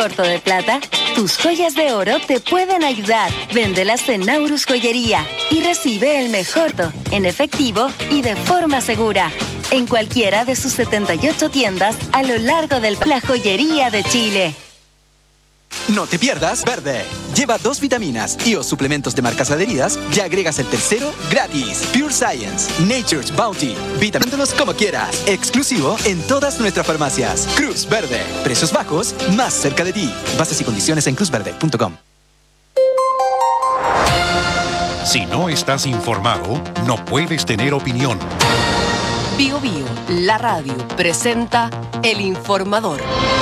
¿Corto de plata? Tus joyas de oro te pueden ayudar. Véndelas en Naurus Joyería y recibe el mejor en efectivo y de forma segura. En cualquiera de sus 78 tiendas a lo largo de la joyería de Chile. No te pierdas Verde. Lleva 2 vitaminas y o suplementos de marcas adheridas y agregas el tercero gratis. Pure Science, Nature's Bounty. Vitamíntalos como quieras. Exclusivo en todas nuestras farmacias. Cruz Verde. Precios bajos, más cerca de ti. Bases y condiciones en cruzverde.com. Si no estás informado, no puedes tener opinión. Bio Bio, la radio, presenta El Informador.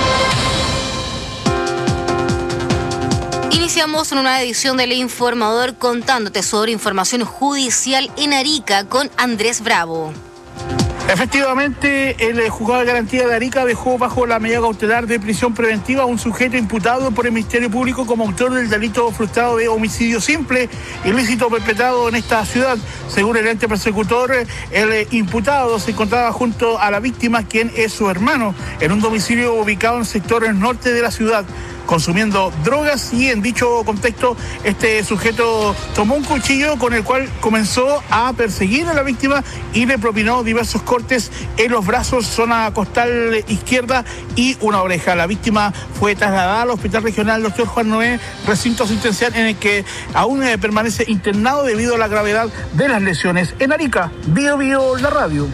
Iniciamos una nueva edición del Informador contándote sobre información judicial en Arica con Andrés Bravo. Efectivamente, el juzgado de garantía de Arica dejó bajo la medida cautelar de prisión preventiva a un sujeto imputado por el Ministerio Público como autor del delito frustrado de homicidio simple, ilícito perpetrado en esta ciudad. Según el ente persecutor, el imputado se encontraba junto a la víctima, quien es su hermano, en un domicilio ubicado en sectores norte de la ciudad, consumiendo drogas, y en dicho contexto este sujeto tomó un cuchillo con el cual comenzó a perseguir a la víctima y le propinó diversos cortes en los brazos, zona costal izquierda y una oreja. La víctima fue trasladada al Hospital Regional Dr. Juan Noé, recinto asistencial en el que aún permanece internado debido a la gravedad de las lesiones. En Arica, Bio Bio, la radio.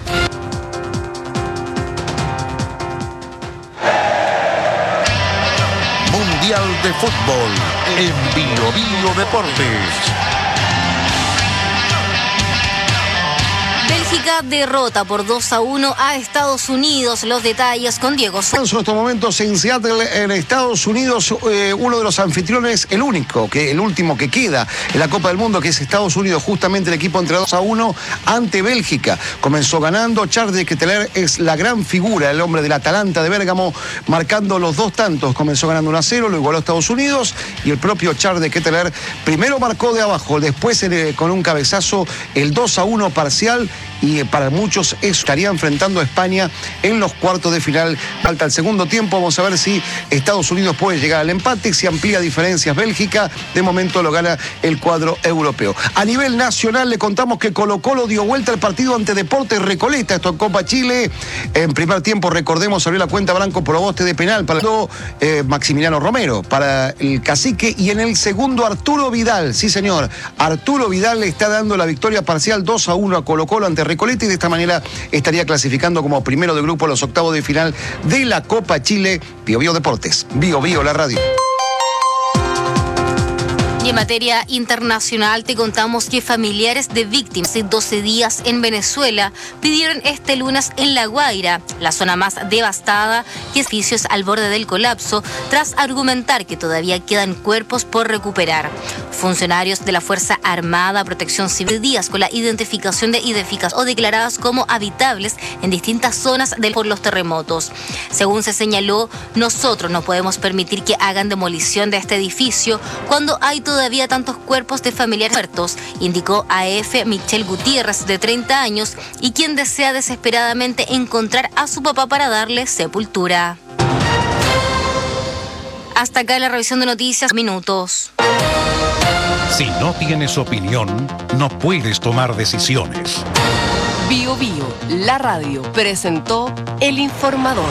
Mundial de Fútbol en Bio Bio Deportes. Bélgica derrota por 2-1 a Estados Unidos. Los detalles con Diego. En estos momentos en Seattle, en Estados Unidos, uno de los anfitriones, el último que queda en la Copa del Mundo, que es Estados Unidos, justamente el equipo entre 2-1 ante Bélgica. Comenzó ganando. Charles de Ketelaere es la gran figura, el hombre del Atalanta de Bérgamo, marcando los 2 tantos. Comenzó ganando 1-0, lo igualó a Estados Unidos, y el propio Charles de Ketelaere primero marcó de abajo, después con un cabezazo el 2-1 parcial, y para muchos estaría enfrentando a España en los cuartos de final. Falta el segundo tiempo, vamos a ver si Estados Unidos puede llegar al empate, si amplía diferencias Bélgica. De momento lo gana el cuadro europeo. A nivel nacional le contamos que Colo-Colo dio vuelta al partido ante Deportes Recoleta, esto en Copa Chile. En primer tiempo, recordemos, abrió la cuenta Branco Proboste de penal para Maximiliano Romero, para el Cacique, y en el segundo Arturo Vidal, sí señor, Arturo Vidal le está dando la victoria parcial 2-1 a Colo-Colo ante Recoleta, y de esta manera estaría clasificando como primero de grupo a los octavos de final de la Copa Chile. Bio Bio Deportes, Bio Bio la radio. Y en materia internacional te contamos que familiares de víctimas de 12 días en Venezuela pidieron este lunes en La Guaira, la zona más devastada, que edificios al borde del colapso, tras argumentar que todavía quedan cuerpos por recuperar. Funcionarios de la Fuerza Armada, Protección Civil, días con la identificación de edificios o declaradas como habitables en distintas zonas por los terremotos. Según se señaló, nosotros no podemos permitir que hagan demolición de este edificio cuando hay todavía tantos cuerpos de familiares muertos, indicó AF Michelle Gutiérrez, de 30 años, y quien desea desesperadamente encontrar a su papá para darle sepultura. Hasta acá la revisión de noticias. Minutos. Si no tienes opinión, no puedes tomar decisiones. Bio Bio, la radio, presentó El Informador.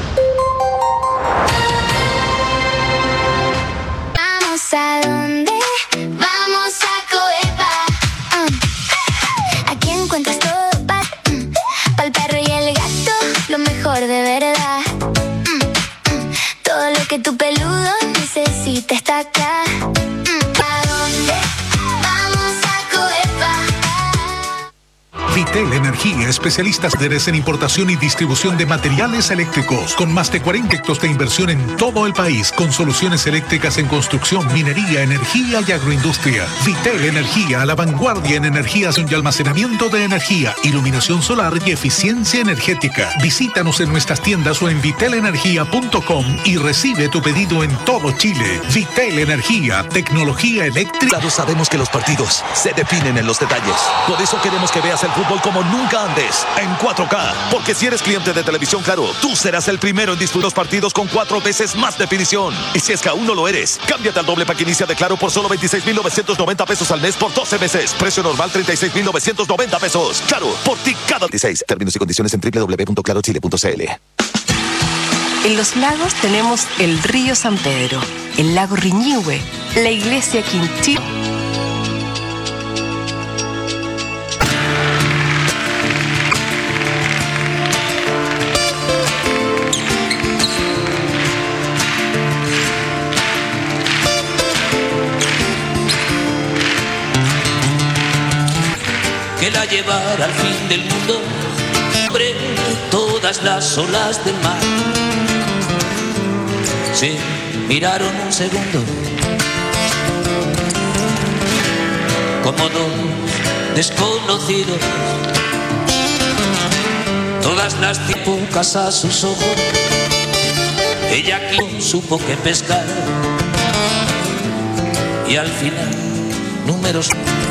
Vamos a dónde, vamos a Coepa. Aquí encuentras todo pa'l perro y el gato, lo mejor de verdad. Todo lo que tu peludo necesita está acá. ¿A dónde? Vamos a Coepa. Vitel Energía, especialistas en importación y distribución de materiales eléctricos, con más de 40 proyectos de inversión en todo el país, con soluciones eléctricas en construcción, minería, energía y agroindustria. Vitel Energía, a la vanguardia en energías y almacenamiento de energía, iluminación solar y eficiencia energética. Visítanos en nuestras tiendas o en vitelenergia.com y recibe tu pedido en todo Chile. Vitel Energía, tecnología eléctrica. Todos sabemos que los partidos se definen en los detalles. Por eso queremos que veas el fútbol fútbol como nunca antes, en 4K. Porque si eres cliente de Televisión Claro, tú serás el primero en disfrutar los partidos con 4 veces más definición. Y si es que aún no lo eres, cámbiate al doble pack inicia de Claro por solo 26,990 pesos al mes por 12 meses. Precio normal 36,990 pesos. Claro, por ti cada 16. Términos y condiciones en www.clarochile.cl. En Los Lagos tenemos el río San Pedro, el lago Riñihue, la iglesia Quintío. Que la llevara al fin del mundo, sobre todas las olas del mar. Se miraron un segundo, como dos desconocidos. Todas las épocas a sus ojos, ella aquí supo que pescar. Y al final, números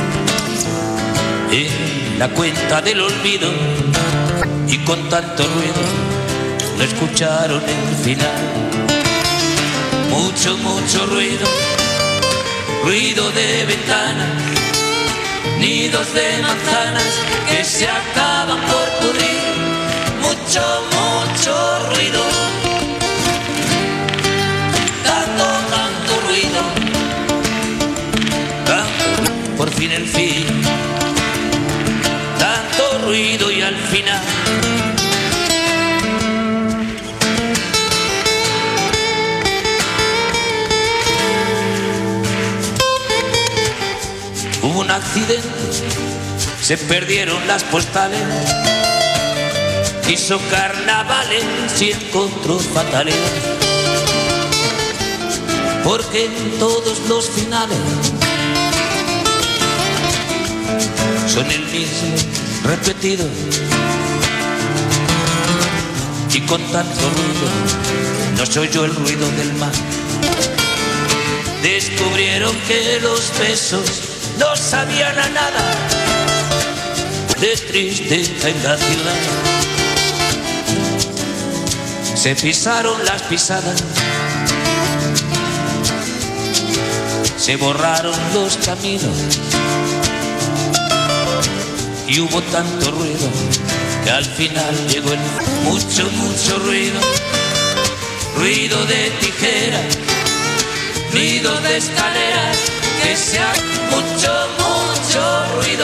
en la cuenta del olvido, y con tanto ruido no escucharon el final. Mucho, mucho ruido, ruido de ventanas, nidos de manzanas que se acaban por pudrir. Mucho, mucho ruido, tanto, tanto ruido, tanto, por fin el fin. Tanto ruido y al final hubo un accidente, se perdieron las postales, hizo carnavales y encontró fatales, porque en todos los finales son el mismo repetido, y con tanto ruido no se oyó el ruido del mar. Descubrieron que los besos no sabían a nada de tristeza en la ciudad. Se pisaron las pisadas, se borraron los caminos, y hubo tanto ruido que al final llegó el mucho, mucho ruido. Ruido de tijeras, ruido de escaleras, que sea mucho, mucho ruido.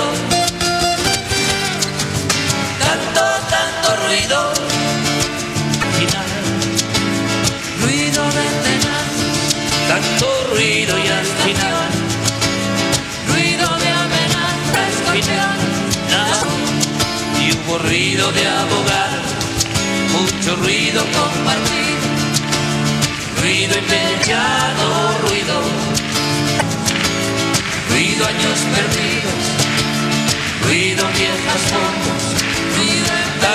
Tanto, tanto ruido. Al final, ruido de tenazas, tanto ruido y al final, ruido de amenazas, al final. Y hubo ruido de abogar, mucho ruido compartido, ruido inventado, ruido, ruido años perdidos, ruido viejas fotos, ruido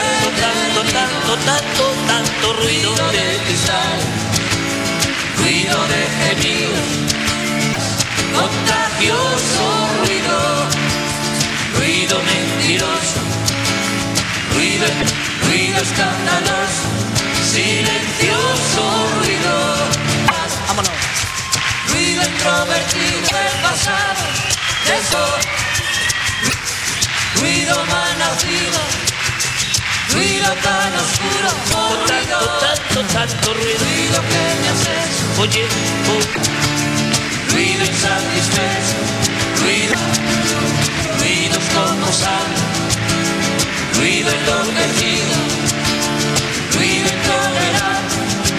tanto ruido de cristal, ruido de gemidos, contagioso ruido, ruido mentiroso, ruido escandaloso, silencioso ruido. Vámonos. Ruido introvertido del pasado, de eso. Ruido mal nacido, ruido tan oscuro, tanto ruido. Ruido que me haces, oye, ruido insatisfecho, ruidos como sal. Ruido enloquecido, ruido intolerante,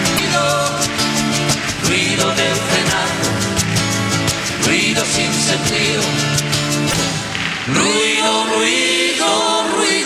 ruido del frenado, ruido sin sentido, ruido.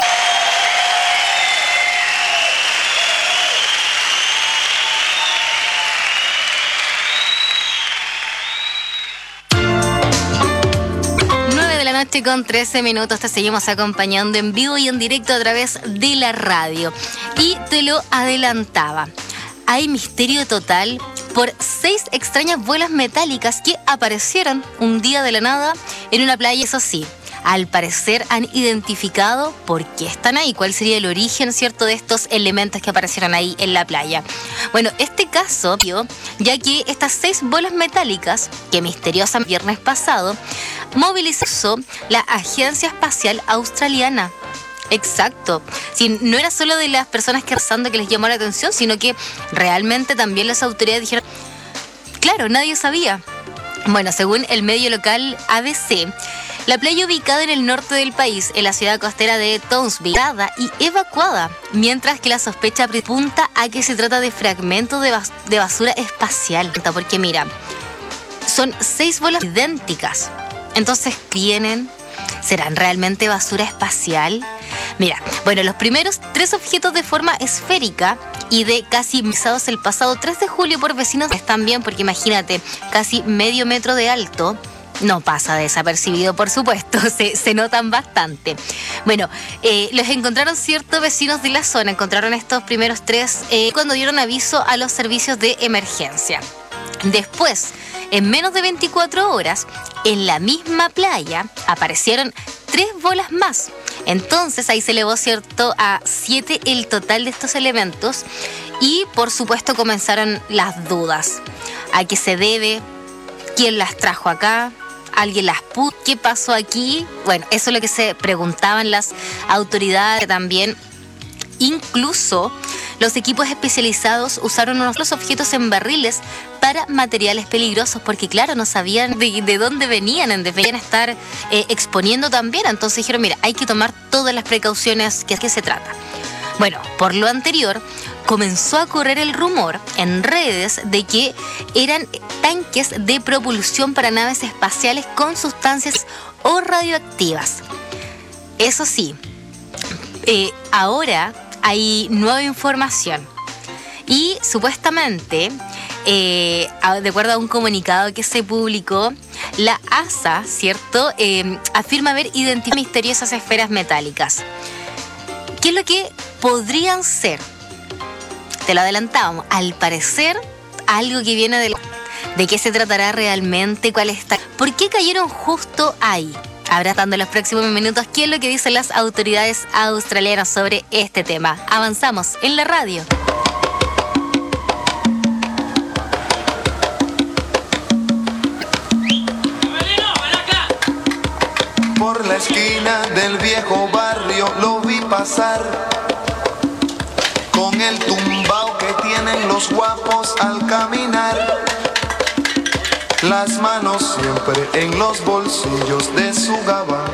Noche con 13 minutos, te seguimos acompañando en vivo y en directo a través de la radio. Y te lo adelantaba, hay misterio total por 6 extrañas bolas metálicas que aparecieron un día de la nada en una playa. Eso sí, al parecer han identificado por qué están ahí, cuál sería el origen, ¿cierto?, de estos elementos que aparecieron ahí en la playa. Bueno, este caso, ya que estas 6 bolas metálicas, que misteriosamente el viernes pasado, movilizó la Agencia Espacial Australiana. Exacto. Sí, no era solo de las personas que les llamó la atención, sino que realmente también las autoridades dijeron, claro, nadie sabía. Bueno, según el medio local ABC, la playa ubicada en el norte del país, en la ciudad costera de Townsville, y evacuada, mientras que la sospecha apunta a que se trata de fragmentos de basura espacial. Porque mira, son 6 bolas idénticas. Entonces, ¿serán realmente basura espacial? Mira, bueno, los primeros 3 objetos de forma esférica y de casi misados el pasado 3 de julio por vecinos están bien, porque imagínate, casi medio metro de alto, no pasa desapercibido, por supuesto, se notan bastante. Bueno, los encontraron ciertos vecinos de la zona, encontraron estos primeros 3 cuando dieron aviso a los servicios de emergencia. Después, en menos de 24 horas, en la misma playa aparecieron 3 bolas más. Entonces ahí se elevó, ¿cierto?, a 7 el total de estos elementos y por supuesto comenzaron las dudas. ¿A qué se debe? ¿Quién las trajo acá? ¿Alguien las puso? ¿Qué pasó aquí? Bueno, eso es lo que se preguntaban las autoridades también. Incluso los equipos especializados usaron los objetos en barriles para materiales peligrosos, porque claro, no sabían de dónde venían, debían estar exponiendo también. Entonces dijeron, mira, hay que tomar todas las precauciones que se trata. Bueno, por lo anterior, comenzó a correr el rumor en redes de que eran tanques de propulsión para naves espaciales con sustancias o radioactivas. Eso sí, ahora hay nueva información y supuestamente, de acuerdo a un comunicado que se publicó, la NASA, ¿cierto?, afirma haber identificado misteriosas esferas metálicas. ¿Qué es lo que podrían ser? Te lo adelantábamos. Al parecer, algo que viene de qué se tratará realmente, cuál está. ¿Por qué cayeron justo ahí? Habrá dando en los próximos minutos qué es lo que dicen las autoridades australianas sobre este tema. Avanzamos en la radio. Por la esquina del viejo barrio lo vi pasar, con el tumbao que tienen los guapos al caminar. Las manos siempre en los bolsillos de su gabán,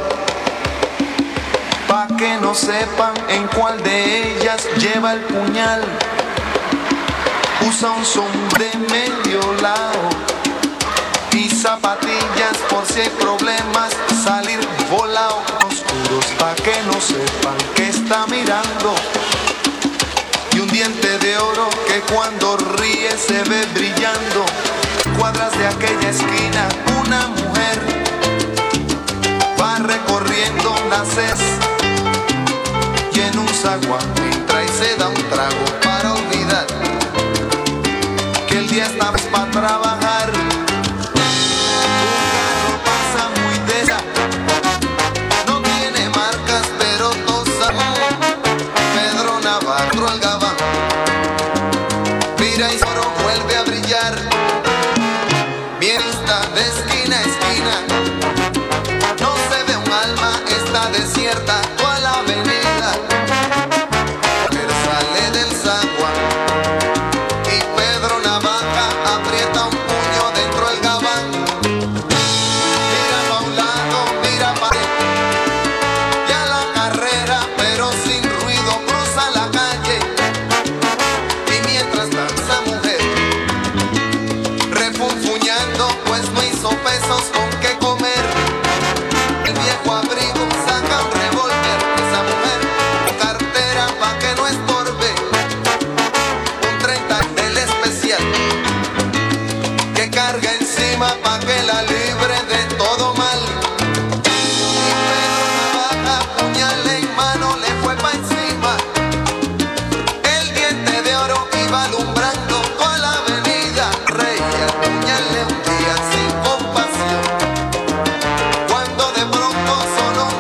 pa' que no sepan en cuál de ellas lleva el puñal. Usa un sombrero de medio lado y zapatillas por si hay problemas, salir volado. Oscuros pa' que no sepan que está mirando, y un diente de oro que cuando ríe se ve brillando. Cuadras de aquella esquina una mujer va recorriendo la CES y en un zaguán entra y se da un trago para olvidar que el día está para trabajar. Un carro pasa muy derecha, no tiene marcas pero todos saben. Pedro Navarro al Gabán mira y solo vuelve a brillar. De esquina a esquina no se ve un alma, está desierta toda la avenida. Pero sale del zaguán y Pedro Navaja aprieta un puño dentro del gabán. Mira pa' un lado, mira pa' ya la carrera, pero sin ruido cruza la calle. Y mientras danza mujer refunfuñando, pues no hizo pesos con qué comer. El viejo abrigo saca un revólver, esa mujer cartera pa' que no estorbe. Un 30 del especial que carga encima pa' que la libre de todo mal. Y Pedro Navaja, puñal en mano, le fue pa' encima. El diente de oro iba alumbrando toda la avenida. Reía, puñal un día sin compasión, cuando de pronto sonó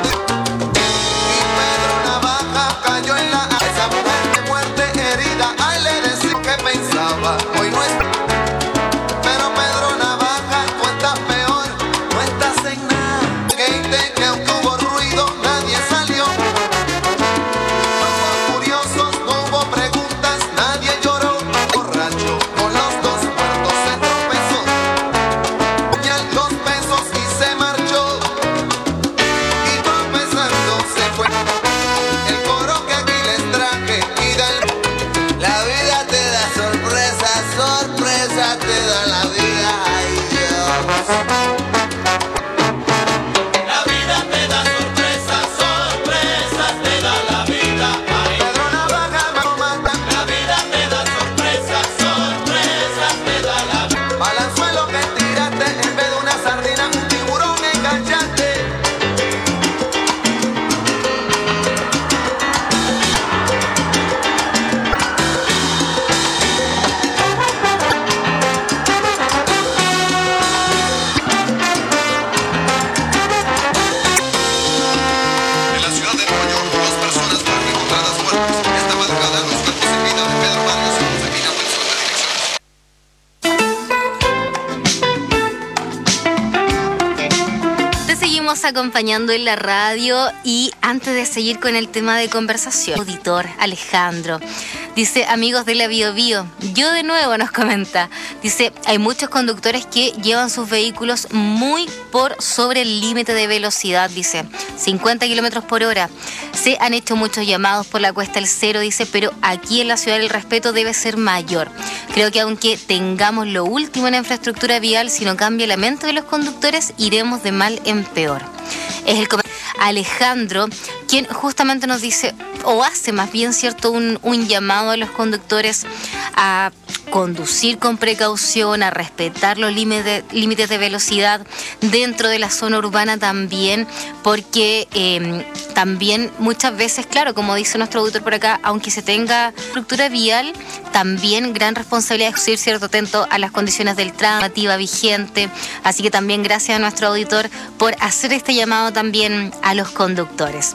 acompañando en la radio. Y antes de seguir con el tema de conversación, auditor Alejandro dice: amigos de la Bio Bio, yo de nuevo, nos comenta, dice: hay muchos conductores que llevan sus vehículos muy por sobre el límite de velocidad, dice 50 kilómetros por hora. Se han hecho muchos llamados por la Cuesta del Cero, dice, pero aquí en la ciudad el respeto debe ser mayor. Creo que aunque tengamos lo último en la infraestructura vial, si no cambia la mente de los conductores, iremos de mal en peor. Es el Alejandro quien justamente nos dice, o hace más bien, cierto, un llamado a los conductores a conducir con precaución, a respetar los límites de velocidad dentro de la zona urbana también, porque también muchas veces, claro, como dice nuestro auditor por acá, aunque se tenga estructura vial, también gran responsabilidad es ir, cierto, atento a las condiciones del tránsito vigente. Así que también gracias a nuestro auditor por hacer este llamado también a los conductores.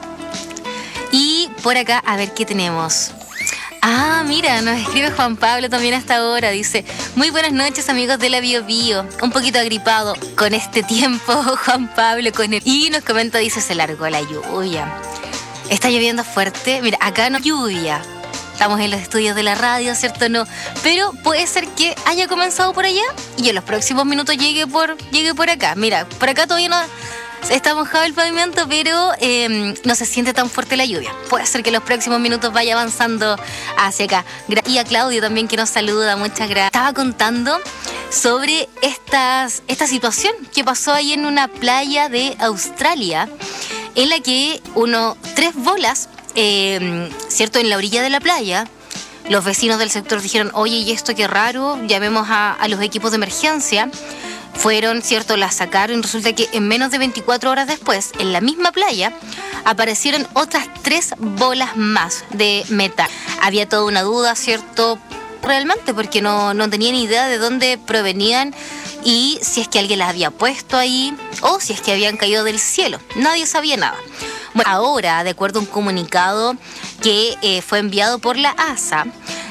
Y por acá, a ver qué tenemos. Ah, mira, nos escribe Juan Pablo también hasta ahora. Dice: muy buenas noches, amigos de la Bio Bio. Un poquito agripado con este tiempo, Juan Pablo, con el... Y nos comenta, dice: se largó la lluvia. Está lloviendo fuerte. Mira, acá no lluvia. Estamos en los estudios de la radio, ¿cierto? No. Pero puede ser que haya comenzado por allá y en los próximos minutos llegue por acá. Mira, por acá todavía no... está mojado el pavimento, pero no se siente tan fuerte la lluvia. Puede ser que en los próximos minutos vaya avanzando hacia acá. Y a Claudio también, que nos saluda, muchas gracias. Estaba contando sobre esta situación que pasó ahí en una playa de Australia, en la que 3 bolas, ¿cierto?, en la orilla de la playa. Los vecinos del sector dijeron: oye, ¿y esto qué raro? Llamemos a los equipos de emergencia. Fueron, ¿cierto?, la sacaron y resulta que en menos de 24 horas después, en la misma playa, aparecieron otras 3 bolas más de metal. Había toda una duda, ¿cierto?, realmente, porque no tenían idea de dónde provenían y si es que alguien las había puesto ahí o si es que habían caído del cielo. Nadie sabía nada. Bueno, ahora, de acuerdo a un comunicado que fue enviado por la ASA,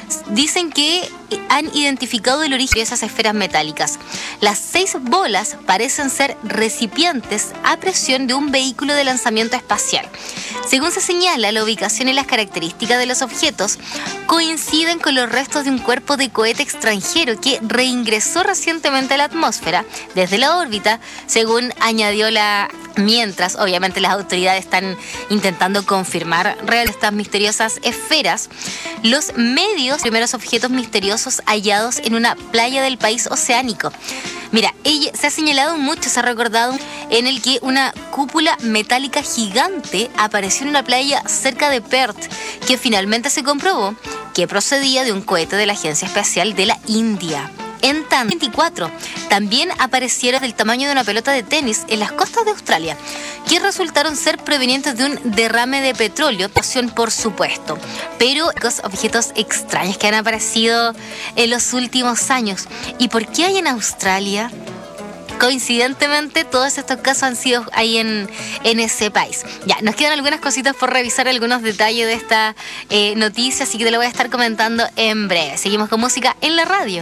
dicen que han identificado el origen de esas esferas metálicas. Las 6 bolas parecen ser recipientes a presión de un vehículo de lanzamiento espacial. Según se señala, la ubicación y las características de los objetos coinciden con los restos de un cuerpo de cohete extranjero que reingresó recientemente a la atmósfera desde la órbita, según añadió mientras, obviamente, las autoridades están intentando confirmar estas misteriosas esferas. Los primeros objetos misteriosos hallados en una playa del país oceánico. Mira, se ha señalado mucho, se ha recordado en el que una cúpula metálica gigante apareció en una playa cerca de Perth, que finalmente se comprobó que procedía de un cohete de la Agencia Espacial de la India. En tanto, 24 también aparecieron del tamaño de una pelota de tenis en las costas de Australia, que resultaron ser provenientes de un derrame de petróleo, por supuesto, pero los objetos extraños que han aparecido en los últimos años. ¿Y por qué hay en Australia? Coincidentemente, todos estos casos han sido ahí en ese país. Ya, nos quedan algunas cositas por revisar, algunos detalles de esta noticia, así que te lo voy a estar comentando en breve. Seguimos con música en la radio.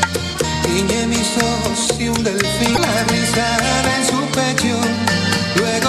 Y un delfín, la risa en su pecho, luego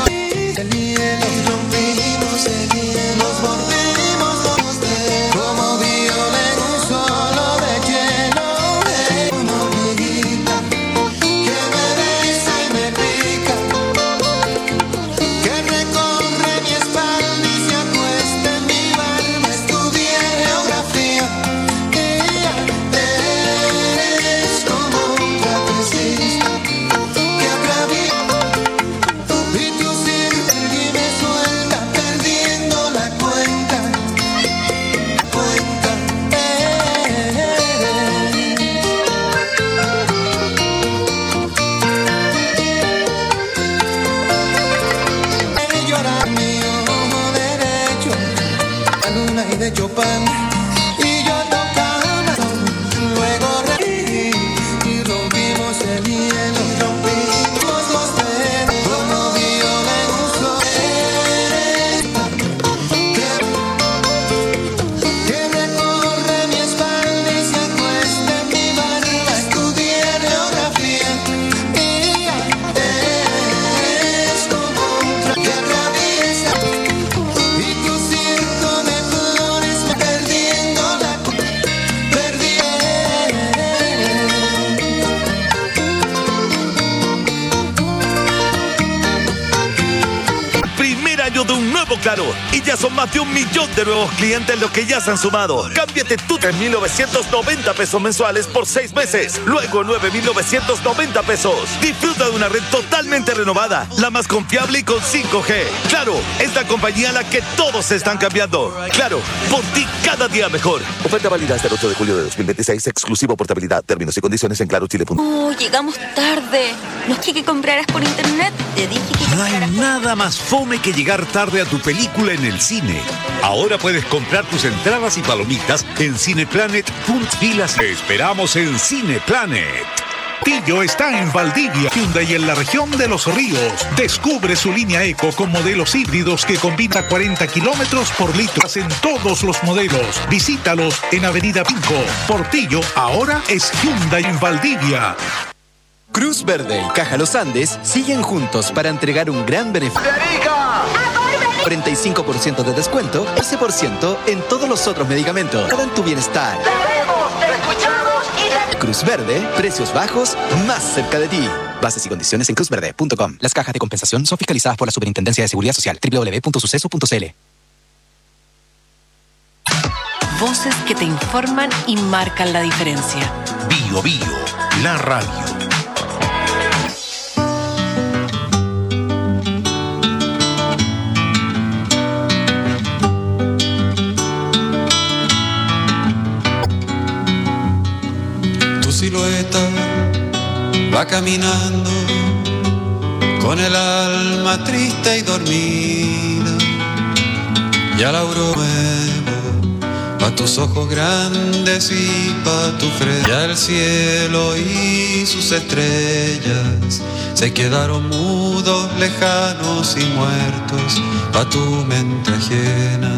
Claro. Y ya son más de 1 millón de nuevos clientes los que ya se han sumado. Cámbiate tú 3,990 pesos mensuales por 6 meses. Luego 9,990 pesos. Disfruta de una red totalmente renovada, la más confiable y con 5G. Claro, es la compañía a la que todos se están cambiando. Claro, por ti cada día mejor. Oferta válida hasta el 8 de julio de 2026. Exclusivo portabilidad. Términos y condiciones en clarochile.com. Llegamos tarde. No es que compraras por internet. Te dije que No hay nada más fome que llegar tarde a tu película en el cine. Ahora puedes comprar tus entradas y palomitas en cineplanet.pilas. Te esperamos en Cineplanet. Tillo está en Valdivia, Hyundai en la región de Los Ríos. Descubre su línea Eco con modelos híbridos que combina 40 kilómetros por litro en todos los modelos. Visítalos en Avenida Pinco. Portillo ahora es Hyundai en Valdivia. Cruz Verde y Caja Los Andes siguen juntos para entregar un gran beneficio. 45% de descuento, 11% en todos los otros medicamentos. Todo en tu bienestar. Cruz Verde, precios bajos, más cerca de ti. Bases y condiciones en cruzverde.com. Las cajas de compensación son fiscalizadas por la Superintendencia de Seguridad Social. www.suceso.cl. Voces que te informan y marcan la diferencia. Bio Bio, la radio. Silueta va caminando con el alma triste y dormida, y al aurora pa' tus ojos grandes y pa' tu frente. Ya el cielo y sus estrellas se quedaron mudos, lejanos y muertos pa' tu mente ajena.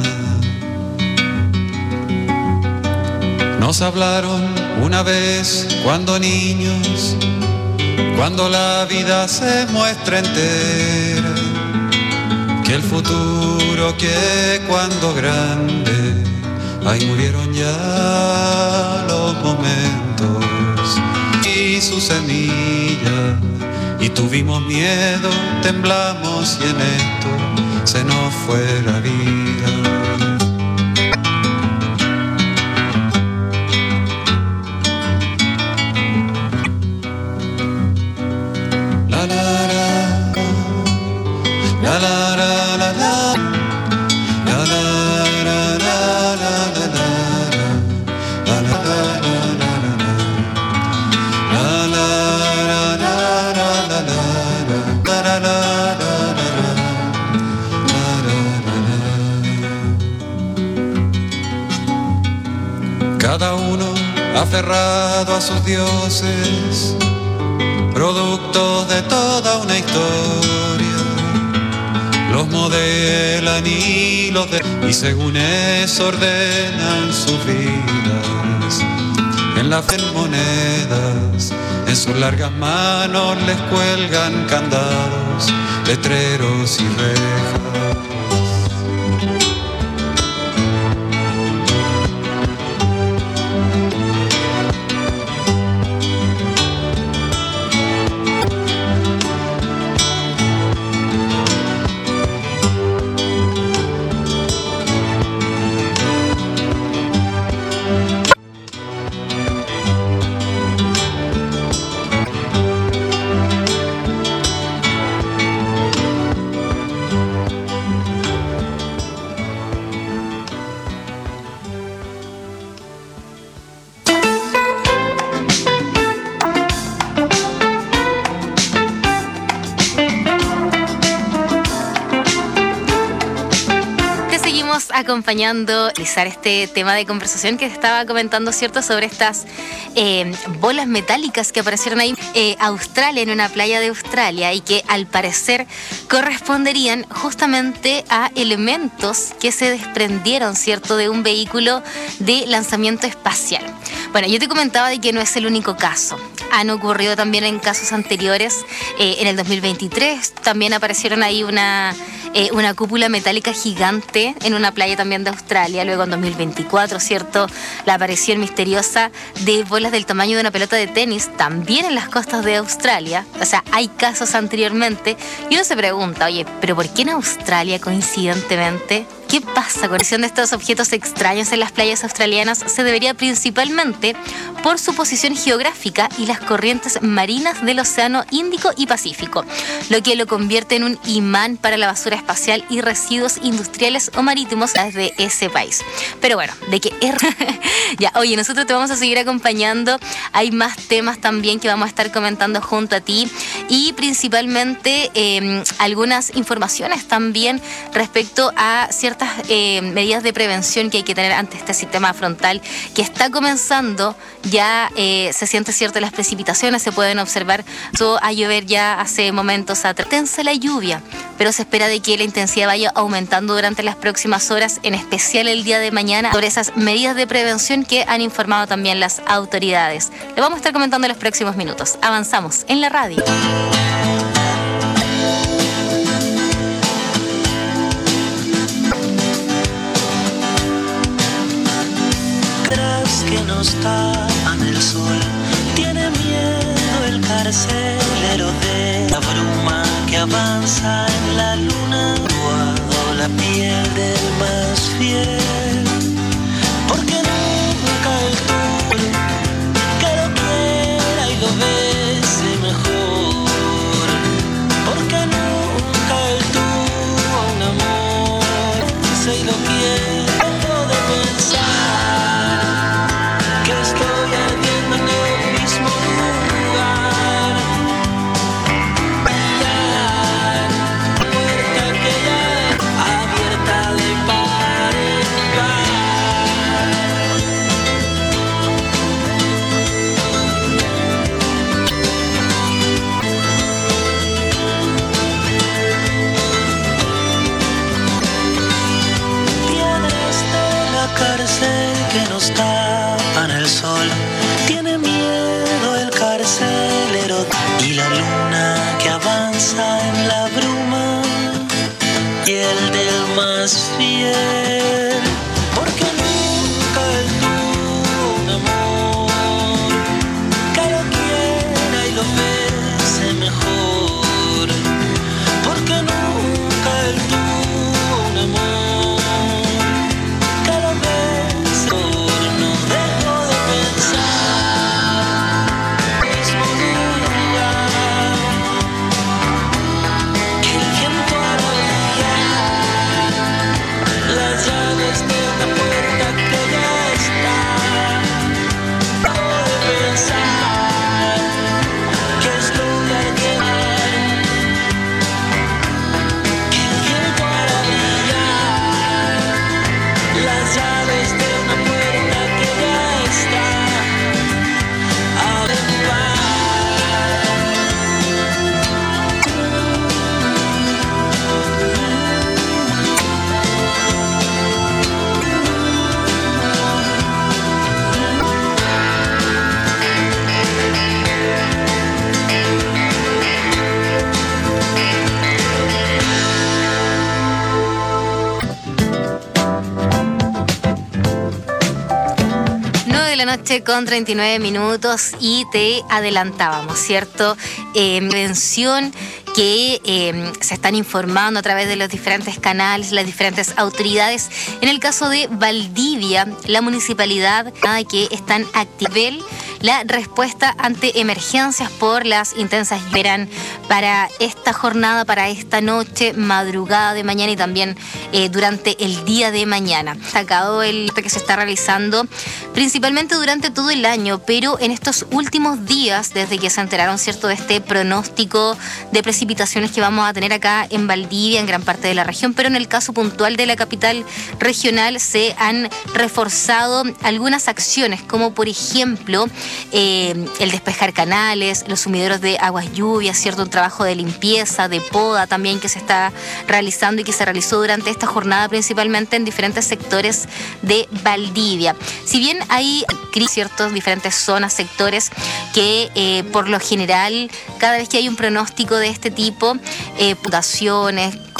Nos hablaron una vez cuando niños, cuando la vida se muestra entera, que el futuro que cuando grande, ahí murieron ya los momentos y su semilla, y tuvimos miedo, temblamos y en esto se nos fue la vida. Cada uno aferrado a sus dioses, productos de toda una historia, los modelan y los y según eso ordenan sus vidas. En las monedas, en sus largas manos les cuelgan candados, letreros y rejas. Acompañando realizar este tema de conversación que estaba comentando, ¿cierto? Sobre estas bolas metálicas que aparecieron ahí Australia, en una playa de Australia, y que al parecer corresponderían justamente a elementos que se desprendieron, ¿cierto?, de un vehículo de lanzamiento espacial. Bueno, yo te comentaba de que no es el único caso. Han ocurrido también en casos anteriores. En el 2023 también aparecieron ahí una cúpula metálica gigante en una playa playa también de Australia, luego en 2024, ¿cierto? La aparición misteriosa de bolas del tamaño de una pelota de tenis, también en las costas de Australia. O sea, hay casos anteriormente, y uno se pregunta, oye, ¿pero por qué en Australia coincidentemente? ¿Qué pasa con la aparición de estos objetos extraños en las playas australianas? Se debería principalmente por su posición geográfica y las corrientes marinas del Océano Índico y Pacífico, lo que lo convierte en un imán para la basura espacial y residuos industriales o marítimos desde ese país. Pero bueno, de que ya, oye, nosotros te vamos a seguir acompañando. Hay más temas también que vamos a estar comentando junto a ti, y principalmente algunas informaciones también respecto a ciertas medidas de prevención que hay que tener ante este sistema frontal que está comenzando. Ya se siente cierto, las precipitaciones se pueden observar. Empezó a llover ya hace momentos atrás. Tensa la lluvia, pero se espera de que la intensidad vaya aumentando durante las próximas horas, en especial el día de mañana, sobre esas medidas de prevención que han informado también las autoridades. Lo vamos a estar comentando en los próximos minutos. Avanzamos en la radio. Que nos tapan el sol, tiene miedo el carcelero de la bruma que avanza en la luna, guardo la piel del más fiel, porque nunca el tuyo que lo quiera y lo bese mejor, porque nunca el tuvo un amor y lo quiere. Dejo de pensar que estoy ardiendo en el mismo lugar. La puerta que ya abierta de par en piedras de la cárcel que nos tapan el sol, tiene miedo el carcelero y la luna que avanza en la bruma y el del más fiel, porque nunca él tuvo un amor que lo quiera y lo bese mejor, porque nunca él tuvo un amor que lo bese mejor. No dejo de pensar mismo lugar, el viento arrodilla las llaves de una puerta que ya está. Dejo de pensar que estoy ardiendo, el viento arrodilla las llaves de una puerta que ya está. Noche con 39 minutos, y te adelantábamos, ¿cierto? Prevención que se están informando a través de los diferentes canales, las diferentes autoridades. En el caso de Valdivia, la municipalidad que están activando la respuesta ante emergencias por las intensas lluvias para esta jornada, para esta noche, madrugada de mañana y también durante el día de mañana. Destacado el que se está realizando principalmente durante todo el año, pero en estos últimos días, desde que se enteraron, ¿cierto?, de este pronóstico de precipitaciones que vamos a tener acá en Valdivia, en gran parte de la región, pero en el caso puntual de la capital regional se han reforzado algunas acciones, como por ejemplo el despejar canales, los sumideros de aguas lluvias, ¿cierto?, un trabajo de limpieza, de poda también que se está realizando y que se realizó durante esta jornada principalmente en diferentes sectores de Valdivia. Si bien hay ciertos diferentes zonas, sectores que por lo general, cada vez que hay un pronóstico de este tipo, fundaciones,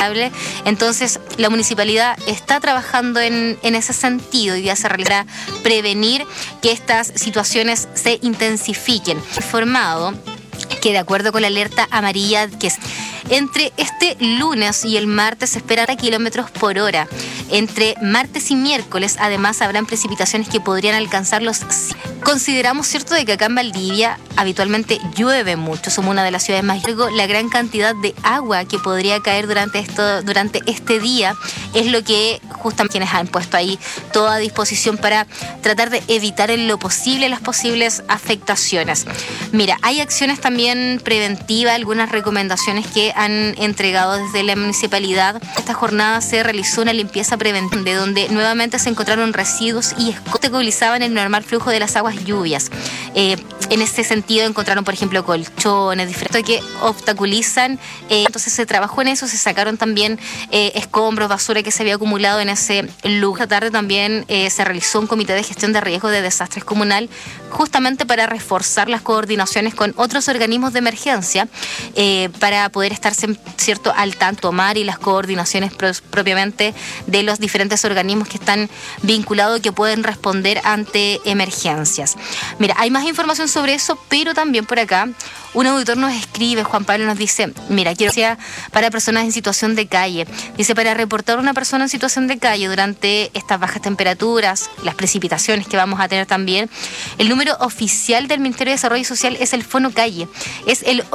Entonces, la municipalidad está trabajando en ese sentido y ya se realizará prevenir que estas situaciones se intensifiquen. Informado que de acuerdo con la alerta amarilla que es entre este lunes y el martes se espera 30 kilómetros por hora. Entre martes y miércoles, además, habrán precipitaciones que podrían alcanzar los... Consideramos, ¿cierto?, de que acá en Valdivia habitualmente llueve mucho. Somos una de las ciudades más... La gran cantidad de agua que podría caer durante este día es lo que justamente quienes han puesto ahí toda disposición para tratar de evitar en lo posible las posibles afectaciones. Mira, hay acciones también preventivas, algunas recomendaciones que han entregado desde la municipalidad. Esta jornada se realizó una limpieza preventiva de donde nuevamente se encontraron residuos y escombros que obstaculizaban el normal flujo de las aguas lluvias. En ese sentido encontraron, por ejemplo, colchones diferentes que obstaculizan. Entonces se trabajó en eso, se sacaron también escombros, basura que se había acumulado en ese lugar. Esta tarde también se realizó un comité de gestión de riesgo de desastres comunal justamente para reforzar las coordinaciones con otros organismos de emergencia para poder estar, ¿cierto?, al tanto, tomar y las coordinaciones propiamente de los diferentes organismos que están vinculados y que pueden responder ante emergencias. Mira, hay más información sobre eso, pero también por acá un auditor nos escribe, Juan Pablo nos dice, mira, quiero que sea para personas en situación de calle. Dice, para reportar a una persona en situación de calle durante estas bajas temperaturas, las precipitaciones que vamos a tener también, el número oficial del Ministerio de Desarrollo Social es el Fono Calle. Es el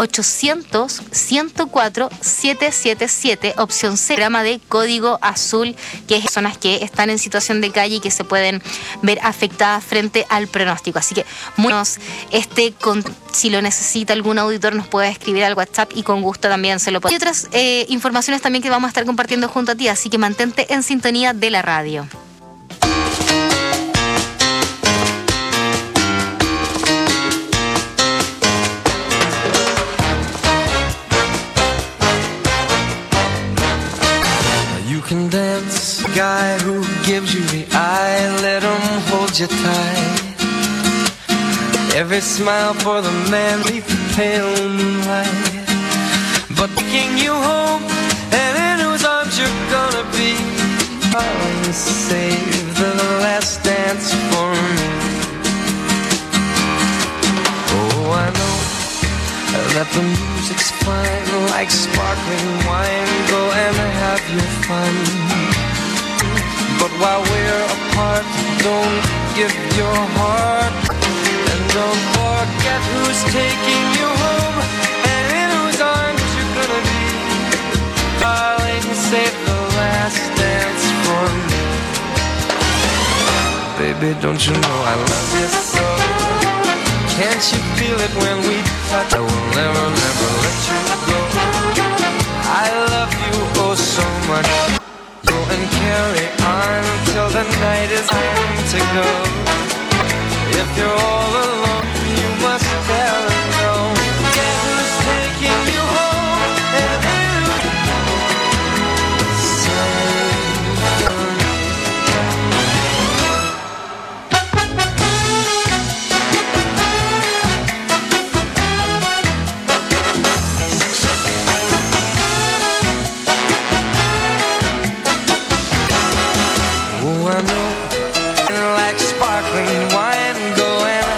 800-104-777, opción C, programa de código azul, que es personas que están en situación de calle y que se pueden ver afectadas frente al pronóstico. Así que, si lo necesita algún auditor, nos puede escribir al WhatsApp y con gusto también se lo puede. Hay otras informaciones también que vamos a estar compartiendo junto a ti, así que mantente en sintonía de la radio. You can dance, guy who gives you the eye, let him hold you tight. Every smile for the man beneath the pale moonlight. But taking you home, and in whose arms you're gonna be. I'll save the last dance for me. Oh, I know that the music's fine, like sparkling wine. Go and have your fun. But while we're apart, don't give your heart. And don't forget who's taking you home, and in whose arms you're gonna be. Darling, save the last dance for me. Baby, don't you know I love you so? Can't you feel it when we touch? I will never, never let you go. I love you oh so much. Go and carry on till the night is time to go. If you're all alone, you must tell her no. Get who's taking you home, and oh, I know, like sparkling wine, go and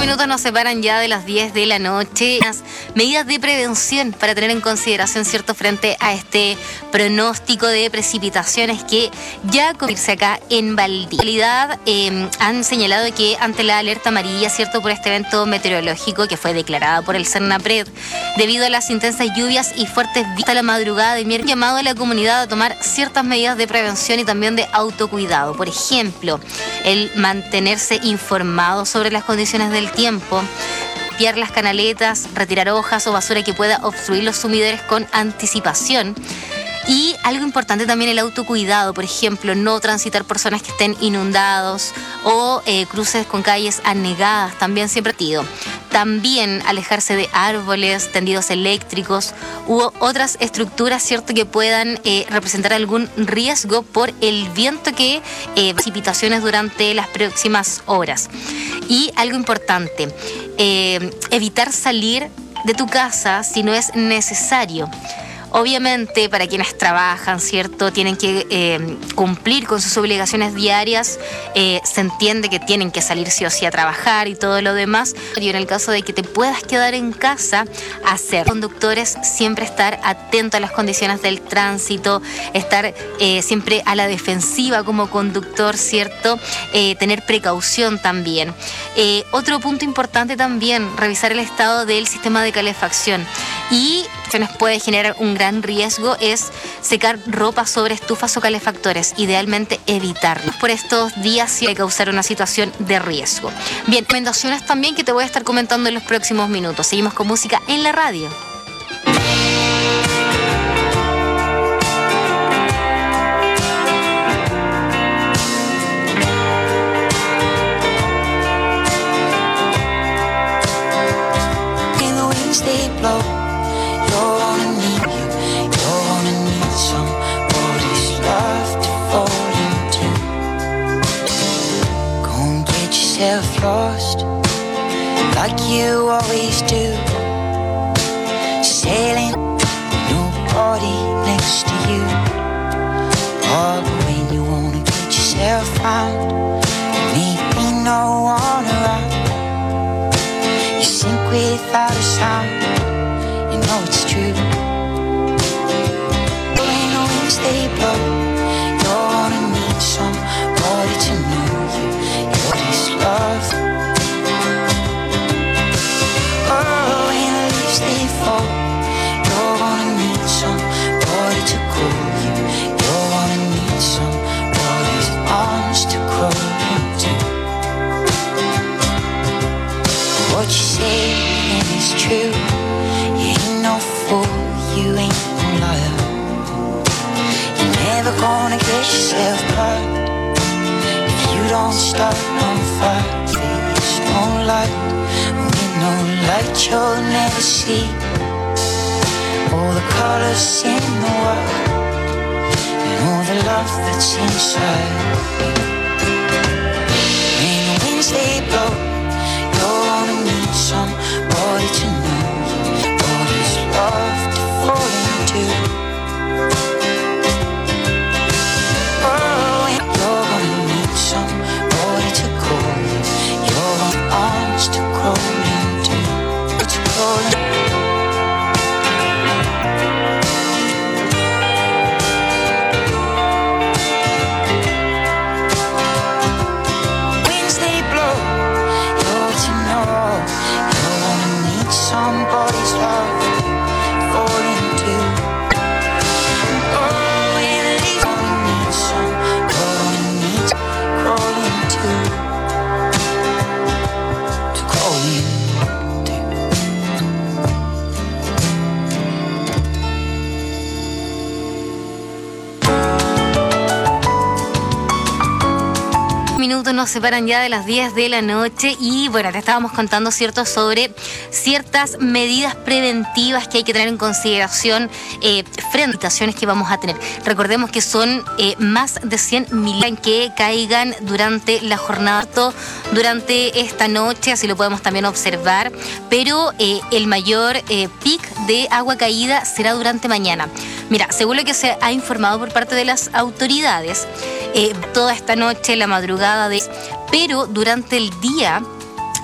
Minutos nos separan ya de las 10 de la noche. Las medidas de prevención para tener en consideración, ¿cierto?, frente a este pronóstico de precipitaciones que ya comienza acá en Valdivia. En realidad, han señalado que ante la alerta amarilla, ¿cierto?, por este evento meteorológico que fue declarada por el CERNAPRED, debido a las intensas lluvias y fuertes vientos hasta la madrugada de miércoles, llamado a la comunidad a tomar ciertas medidas de prevención y también de autocuidado. Por ejemplo, el mantenerse informado sobre las condiciones del tiempo, limpiar las canaletas, retirar hojas o basura que pueda obstruir los sumideros con anticipación. Y algo importante también, el autocuidado, por ejemplo, no transitar por zonas que estén inundados o cruces con calles anegadas, también siempre tido. También alejarse de árboles, tendidos eléctricos u otras estructuras, ¿cierto?, que puedan representar algún riesgo por el viento que precipitaciones durante las próximas horas. Y algo importante, evitar salir de tu casa si no es necesario. Obviamente, para quienes trabajan, ¿cierto?, tienen que cumplir con sus obligaciones diarias, se entiende que tienen que salir sí o sí a trabajar y todo lo demás. Y en el caso de que te puedas quedar en casa, hacer. Conductores, siempre estar atento a las condiciones del tránsito, estar siempre a la defensiva como conductor, ¿cierto?, tener precaución también. Otro punto importante también, revisar el estado del sistema de calefacción. Y que nos puede generar un gran riesgo es secar ropa sobre estufas o calefactores, idealmente evitarlo. Por estos días sí hay que causar una situación de riesgo. Bien, recomendaciones también que te voy a estar comentando en los próximos minutos. Seguimos con música en la radio. Lost like you always do, sailing, nobody next to you. Oh, but when you wanna get yourself found, maybe no one around, you sink without a sound, you know it's true. When the winds they blow, you're gonna need somebody to know you. Love. Oh, when the leaves they fall, you're gonna need somebody to call you. You're gonna need somebody's arms to crawl into. What you say is true. You ain't no fool, you ain't no liar. You're never gonna get yourself hurt. You don't start on fire, there's no light. With no light you'll never see all the colors in the world and all the love that's inside. When the winds they blow, you're gonna need somebody to know you, all this love to fall into. Somebody to call you, your arms to crawl into, to crawl into. Winds they blow, you're to know, you're gonna need somebody's love to fall into. Oh, when the leaves gonna need somebody needs crawl into, to crawl into. Minutos nos separan ya de las 10 de la noche y bueno, te estábamos contando, ¿cierto?, sobre ciertas medidas preventivas que hay que tener en consideración frente a situaciones que vamos a tener. Recordemos que son más de 100 milímetros que caigan durante la jornada, durante esta noche, así lo podemos también observar, pero el mayor pic de agua caída será durante mañana. Mira, según lo que se ha informado por parte de las autoridades, toda esta noche, la madrugada pero durante el día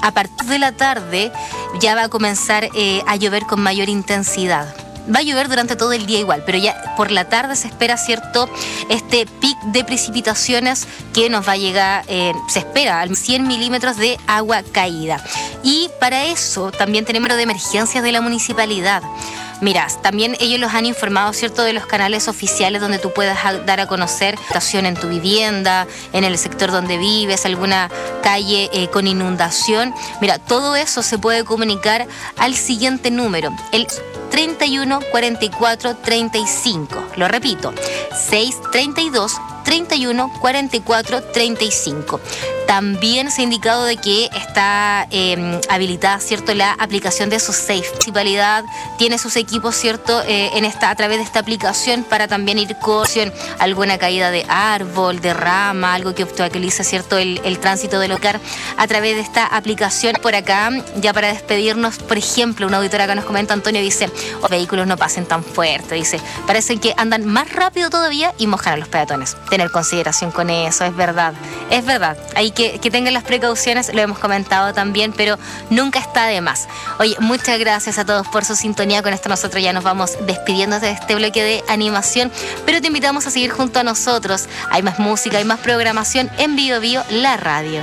A partir de la tarde ya va a comenzar a llover con mayor intensidad. Va a llover durante todo el día igual, pero ya por la tarde se espera este pic de precipitaciones que nos va a llegar, se espera al 100 milímetros de agua caída. Y para eso también tenemos de emergencias de la municipalidad. Mira, también ellos los han informado, ¿cierto?, de los canales oficiales donde tú puedas dar a conocer situación en tu vivienda, en el sector donde vives, alguna calle con inundación. Mira, todo eso se puede comunicar al siguiente número, el 31 44 35. Lo repito, 632 31 44 35. También se ha indicado de que está habilitada, ¿cierto?, la aplicación de su Safe. La municipalidad tiene sus equipos, ¿cierto?, a través de esta aplicación para también ir con alguna caída de árbol, de rama, algo que obstaculiza, ¿cierto?, el tránsito del hogar a través de esta aplicación. Por acá, ya para despedirnos, por ejemplo, una auditora que nos comenta, Antonio, dice: los vehículos no pasen tan fuerte, dice, parecen que andan más rápido todavía y mojan a los peatones. Tener consideración con eso, es verdad. Hay que tengan las precauciones, lo hemos comentado también, pero nunca está de más. Oye, muchas gracias a todos por su sintonía. Con esto nosotros ya nos vamos despidiendo de este bloque de animación, pero te invitamos a seguir junto a nosotros. Hay más música, hay más programación en Bio Bio, la radio.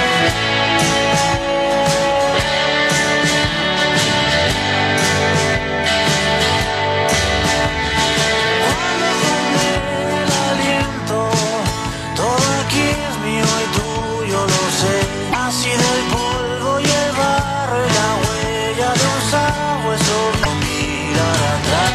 Así del polvo y el barro y la huella de un sabueso, no mirar atrás,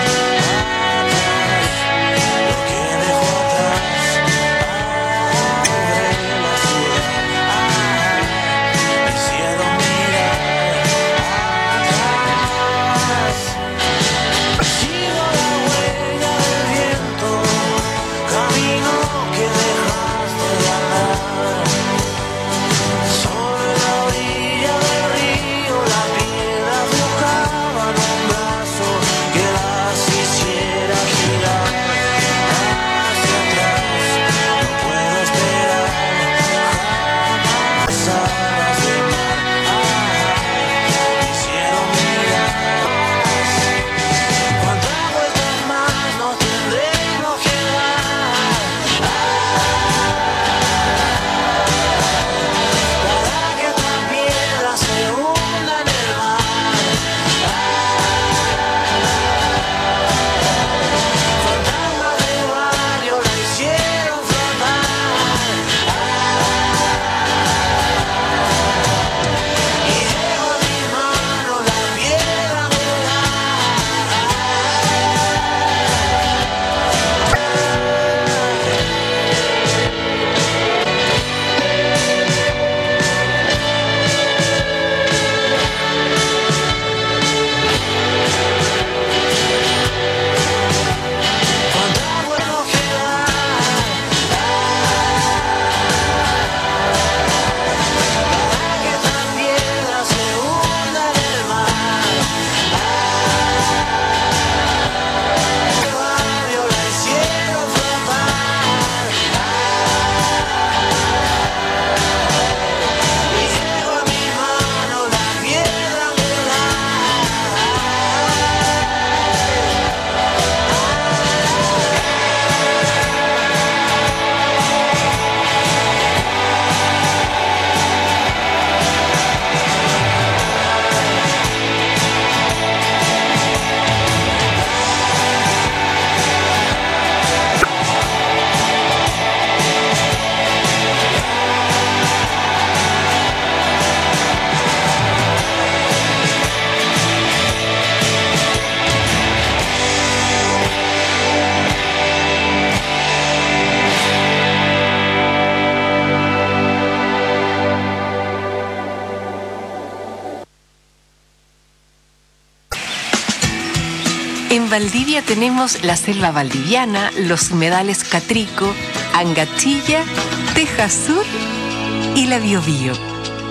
lo que dejó atrás, sobre la ciudad, me hicieron mirar atrás. Sigo la huella del viento, camino que dejaste de andar. Sobre la orilla del río, la piedra dibujaba un brazo que las hiciera girar hacia atrás. No puedo esperar jamás a las de mar. Me hicieron mirar. ¿Cuántas vueltas más nos tendremos que dar? Se hunda en el mar. Fantasmas de barrio la hicieron flotar. Y dejo en mis manos la piedra En Valdivia tenemos la selva valdiviana, los humedales Catrico, Angatilla, Teja Sur y la Biobío.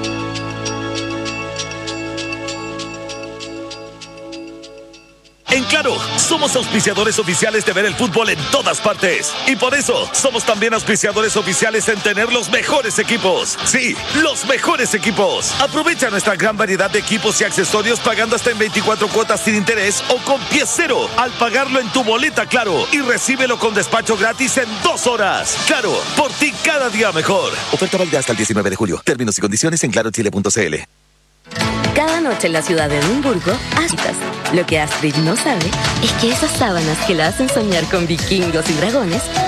En Claro, somos auspiciadores oficiales de ver el fútbol en todas partes. Y por eso, somos también auspiciadores oficiales en tener los mejores equipos. Sí, los mejores equipos. Aprovecha nuestra gran variedad de equipos y accesorios pagando hasta en 24 cuotas sin interés o con pie cero al pagarlo en tu boleta Claro. Y recíbelo con despacho gratis en 2 horas. Claro, por ti cada día mejor. Oferta válida hasta el 19 de julio. Términos y condiciones en clarochile.cl. Cada noche en la ciudad de Edimburgo, Astrid. Lo que Astrid no sabe es que esas sábanas que la hacen soñar con vikingos y dragones